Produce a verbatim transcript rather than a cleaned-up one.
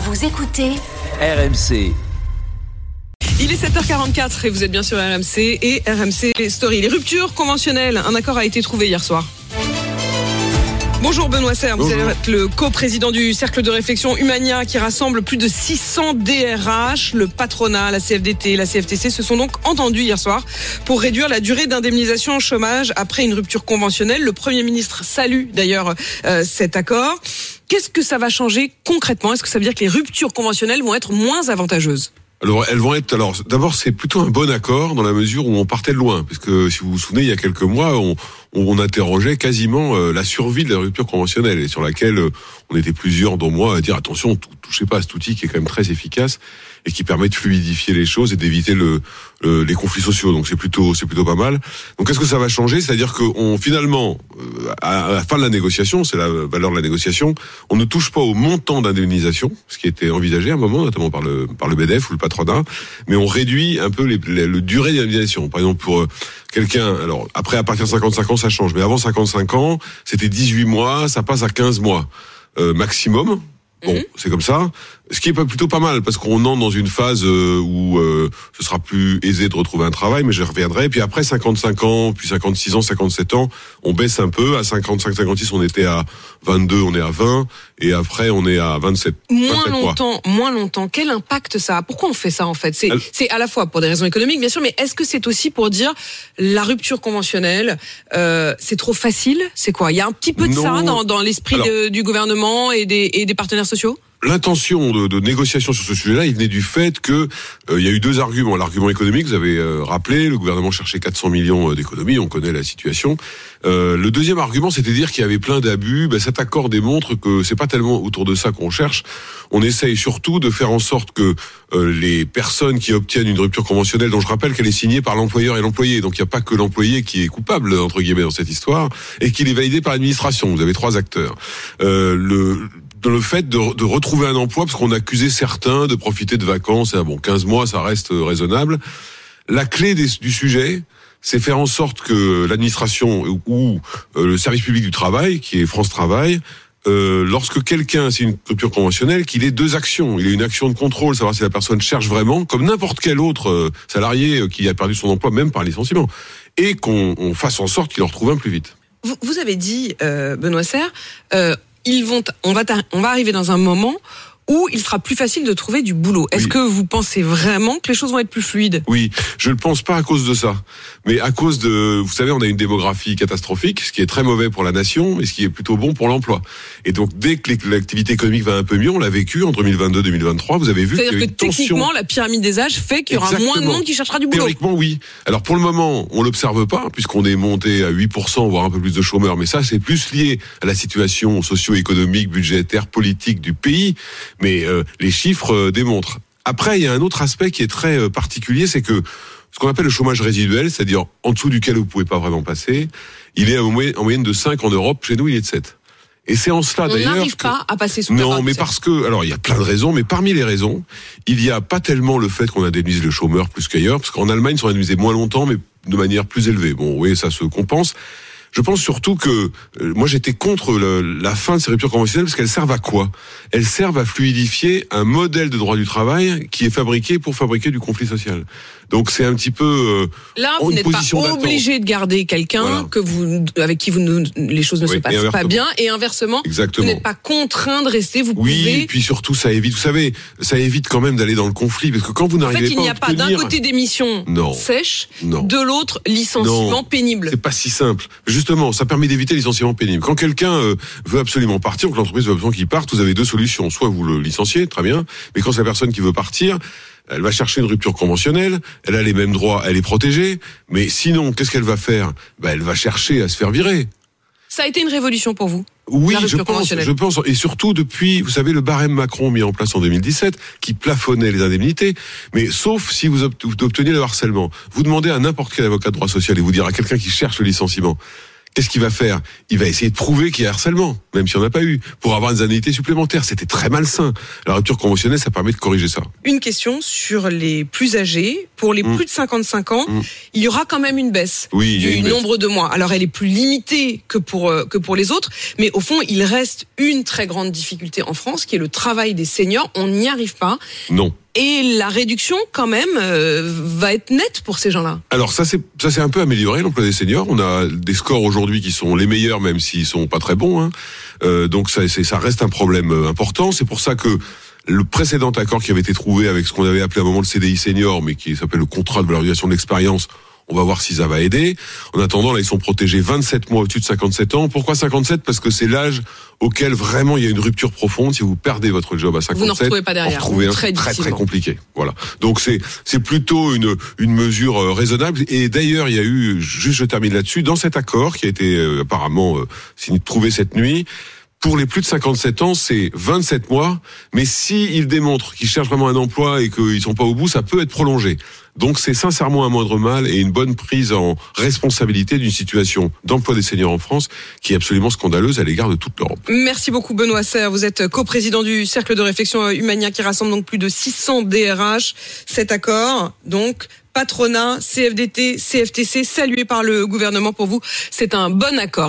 Vous écoutez R M C. Il est sept heures quarante-quatre et vous êtes bien sur R M C et R M C Story. Les ruptures conventionnelles, un accord a été trouvé hier soir. Bonjour Benoît Serre, vous êtes le coprésident du cercle de réflexion Humania qui rassemble plus de six cents D R H. Le patronat, la C F D T, la C F T C se sont donc entendus hier soir pour réduire la durée d'indemnisation au chômage après une rupture conventionnelle. Le Premier ministre salue d'ailleurs euh, cet accord. Qu'est-ce que ça va changer concrètement ? Est-ce que ça veut dire que les ruptures conventionnelles vont être moins avantageuses ? Alors, elles vont être. Alors, d'abord, c'est plutôt un bon accord dans la mesure où on partait de loin, parce que si vous vous souvenez, il y a quelques mois, on, on interrogeait quasiment euh, la survie de la rupture conventionnelle, et sur laquelle euh, on était plusieurs, dont moi, à dire attention, touchez pas à cet outil qui est quand même très efficace et qui permet de fluidifier les choses et d'éviter le, le les conflits sociaux. Donc, c'est plutôt, c'est plutôt pas mal. Donc, qu'est-ce que ça va changer ? C'est-à-dire que on finalement, euh, à la fin de la négociation, c'est la valeur de la négociation, on ne touche pas au montant d'indemnisation, ce qui était envisagé à un moment, notamment par le par le B D F ou le patronat, mais on réduit un peu les, les, le durée d'indemnisation. Par exemple, pour euh, quelqu'un, alors après à partir de cinquante-cinq ans ça change, mais avant cinquante-cinq ans c'était dix-huit mois, ça passe à quinze mois euh, maximum. Bon, mmh. c'est comme ça. Ce qui est plutôt pas mal, parce qu'on entre dans une phase où euh, ce sera plus aisé de retrouver un travail, mais je reviendrai. Puis après cinquante-cinq ans, puis cinquante-six ans, cinquante-sept ans, on baisse un peu. À cinquante-cinq, cinquante-six, on était à vingt-deux, on est à vingt, et après on est à vingt-sept. Moins vingt-sept longtemps, mois. moins longtemps. Quel impact ça a ? Pourquoi on fait ça en fait ? C'est, Elle... c'est à la fois pour des raisons économiques, bien sûr, mais est-ce que c'est aussi pour dire la rupture conventionnelle, euh, c'est trop facile ? C'est quoi ? Il y a un petit peu de non. ça dans, dans l'esprit Alors... de, du gouvernement et des, et des partenaires sociaux ? L'intention de, de négociation sur ce sujet-là, il venait du fait que euh, il y a eu deux arguments. L'argument économique, vous avez euh, rappelé, le gouvernement cherchait quatre cents millions d'économies, on connaît la situation. Euh, le deuxième argument, c'était de dire qu'il y avait plein d'abus. Ben, cet accord démontre que c'est pas tellement autour de ça qu'on cherche. On essaye surtout de faire en sorte que euh, les personnes qui obtiennent une rupture conventionnelle, dont je rappelle qu'elle est signée par l'employeur et l'employé, donc il n'y a pas que l'employé qui est coupable entre guillemets dans cette histoire, et qu'il est validé par l'administration. Vous avez trois acteurs. Euh, le dans le fait de, de retrouver un emploi, parce qu'on accusait certains de profiter de vacances, et bon, quinze mois, ça reste raisonnable. La clé des, du sujet, c'est faire en sorte que l'administration ou euh, le service public du travail, qui est France Travail, euh, lorsque quelqu'un, c'est une rupture conventionnelle, qu'il ait deux actions. Il ait une action de contrôle, savoir si la personne cherche vraiment, comme n'importe quel autre euh, salarié qui a perdu son emploi, même par licenciement, et qu'on on fasse en sorte qu'il en retrouve un plus vite. Vous, vous avez dit, euh, Benoît Serre, euh, Ils vont, on va, on va arriver dans un moment où il sera plus facile de trouver du boulot. Est-ce oui. que vous pensez vraiment que les choses vont être plus fluides ? Oui, je ne pense pas à cause de ça, mais à cause de, vous savez, on a une démographie catastrophique, ce qui est très mauvais pour la nation, mais ce qui est plutôt bon pour l'emploi. Et donc, dès que l'activité économique va un peu mieux, on l'a vécu entre deux mille vingt-deux et deux mille vingt-trois, vous avez vu qu'il y a C'est-à-dire une que techniquement, tension. La pyramide des âges fait qu'il y aura Exactement. moins de monde qui cherchera du boulot. Théoriquement, oui. Alors, pour le moment, on l'observe pas, puisqu'on est monté à huit pour cent, voire un peu plus de chômeurs, mais ça, c'est plus lié à la situation socio-économique, budgétaire, politique du pays, mais euh, les chiffres démontrent. Après, il y a un autre aspect qui est très particulier, c'est que ce qu'on appelle le chômage résiduel, c'est-à-dire en dessous duquel vous pouvez pas vraiment passer, il est en moyenne de cinq en Europe, chez nous il est de sept. Et c'est en cela on d'ailleurs. On n'arrive que... pas à passer sous la Non, mais parce que, alors il y a plein de raisons, mais parmi les raisons, il y a pas tellement le fait qu'on indemnise le chômeur plus qu'ailleurs, parce qu'en Allemagne ils sont indemnisés moins longtemps, mais de manière plus élevée. Bon, oui, ça se compense. Je pense surtout que euh, moi j'étais contre le, la fin de ces ruptures conventionnelles parce qu'elles servent à quoi ? Elles servent à fluidifier un modèle de droit du travail qui est fabriqué pour fabriquer du conflit social. Donc c'est un petit peu euh, là vous n'êtes pas obligé de garder quelqu'un voilà. que vous avec qui vous ne, les choses ne oui, se passent pas bien et inversement Exactement. Vous n'êtes pas contraint de rester. Vous oui, pouvez. Et puis surtout ça évite. Vous savez, ça évite quand même d'aller dans le conflit parce que quand vous n'arrivez en fait, pas. Il n'y a pas obtenir... d'un côté des missions non. sèches, non. de l'autre licenciement non. pénible. C'est pas si simple. Justement, ça permet d'éviter les licenciements pénibles. Quand quelqu'un euh, veut absolument partir, ou que l'entreprise veut absolument qu'il parte, vous avez deux solutions. Soit vous le licenciez, très bien, mais quand c'est la personne qui veut partir, elle va chercher une rupture conventionnelle, elle a les mêmes droits, elle est protégée, mais sinon, qu'est-ce qu'elle va faire ? Ben, elle va chercher à se faire virer. Ça a été une révolution pour vous ? Oui, je pense, je pense, et surtout depuis, vous savez, le barème Macron mis en place en deux mille dix-sept, qui plafonnait les indemnités, mais sauf si vous obteniez le harcèlement. Vous demandez à n'importe quel avocat de droit social et vous dire à quelqu'un qui cherche le licenciement, Qu'est-ce qu'il va faire? Il va essayer de prouver qu'il y a harcèlement, même s'il n'y en a pas eu, pour avoir des indemnités supplémentaires. C'était très malsain. La rupture conventionnelle, ça permet de corriger ça. Une question sur les plus âgés. Pour les mmh. plus de cinquante-cinq ans, mmh. il y aura quand même une baisse oui, du une nombre baisse. de mois. Alors, elle est plus limitée que pour, euh, que pour les autres, mais au fond, il reste une très grande difficulté en France, qui est le travail des seniors. On n'y arrive pas. Non. Et la réduction, quand même, euh, va être nette pour ces gens-là. Alors ça, c'est ça s'est un peu amélioré, l'emploi des seniors. On a des scores aujourd'hui qui sont les meilleurs, même s'ils sont pas très bons. Hein. Euh, donc ça, c'est, ça reste un problème important. C'est pour ça que le précédent accord qui avait été trouvé avec ce qu'on avait appelé à un moment le C D I senior, mais qui s'appelle le contrat de valorisation de l'expérience, on va voir si ça va aider. En attendant, là, ils sont protégés vingt-sept mois au-dessus de cinquante-sept ans. Pourquoi cinquante-sept? Parce que c'est l'âge auquel vraiment il y a une rupture profonde. Si vous perdez votre job à cinquante-sept, vous n'en retrouvez pas derrière. Retrouvez un très, très très compliqué. Voilà. Donc c'est c'est plutôt une une mesure raisonnable. Et d'ailleurs, il y a eu, juste je termine là-dessus, dans cet accord qui a été euh, apparemment euh, trouvé cette nuit. Pour les plus de cinquante-sept ans, c'est vingt-sept mois, mais s'ils démontrent qu'ils cherchent vraiment un emploi et qu'ils sont pas au bout, ça peut être prolongé. Donc c'est sincèrement un moindre mal et une bonne prise en responsabilité d'une situation d'emploi des seniors en France qui est absolument scandaleuse à l'égard de toute l'Europe. Merci beaucoup Benoît Serre, vous êtes coprésident du Cercle de réflexion Humania qui rassemble donc plus de six cents D R H. Cet accord, donc, patronat, C F D T, C F T C, salué par le gouvernement, pour vous, c'est un bon accord.